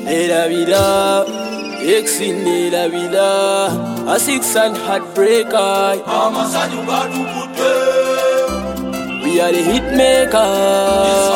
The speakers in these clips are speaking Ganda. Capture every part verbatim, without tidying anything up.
de la vida, ex in la vida, a six and heartbreaker. We are the hit makers.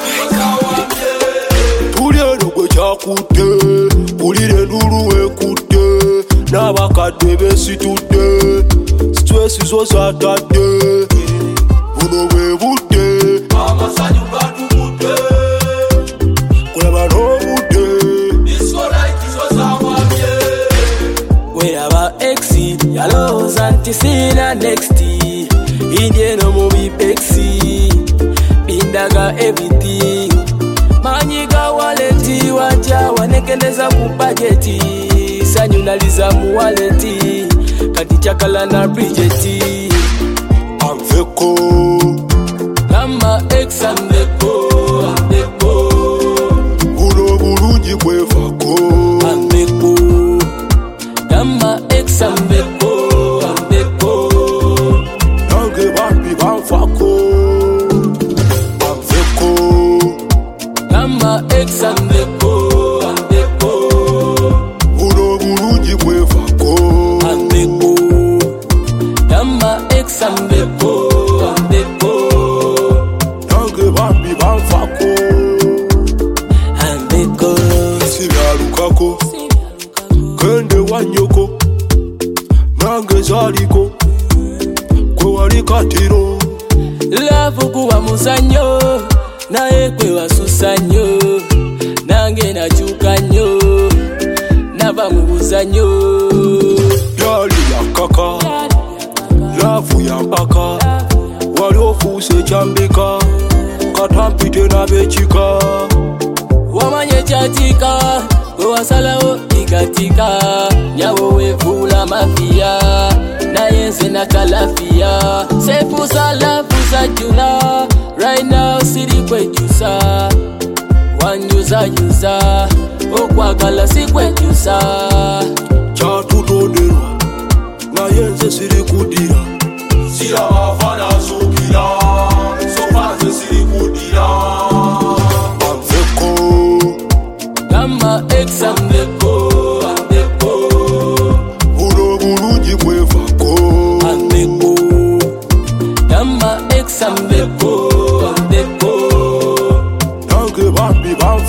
Tulye nukwe chakute, ulire nuru ekute, nabakade besitude, stress is was atade, uno webute, amasanyu badubute, kweba no bute, this one like this was our yeah. We have a exit, yellow anti-sina next tea, Indian movie pexi, bindaga everything. Manyiga waleti waja wanekendeza kupajeti, sanyunaliza muwaleti kati chakala na bridgeti. Amveko kama ex ambeko ambeko bulo bulungi kwevako ambeko kama ex ambeko ambeko nange bambi bamfako. Kama ex ambeko, ambeko uno bulungi kwevako ambeko. Kama ex ambeko, ambeko nange bambi bamfako ambeko. Sibyalukako kende wanyoko nange zaliko kwe wali katiro. Love kuwa musanyo nae kwe wasusa nyo, nange nachuka nyo, nava mubuza nyo. Yali ya kaka, lafu ya mpaka, wali ofuse chambika, katampite na bechika. Wamanye chatika, wasala o ikatika, nyawo wevula mafia, na yense na kalafia. Sefusa lafusa jula, right now siri kwejusa, wanjuza juza, okwagala si kwejusa. Chatu doderwa, na yenze siri kudira, sira wafana sokira, sofanze siri kudira. Amveko kama ex ambeko, ambeko uno bulungi kwevako ambeko. Kama ex ambeko, ambeko nange bambi bamfako.